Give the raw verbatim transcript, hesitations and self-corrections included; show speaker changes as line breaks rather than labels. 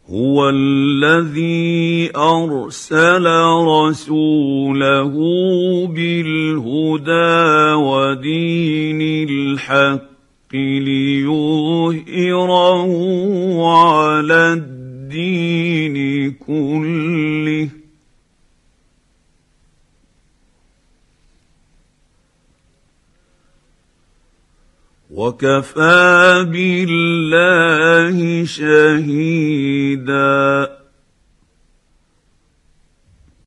هو الذي ارسل رسوله بالهدى ودين الحق ليظهره على الدين كله وكفى بالله شهيدا.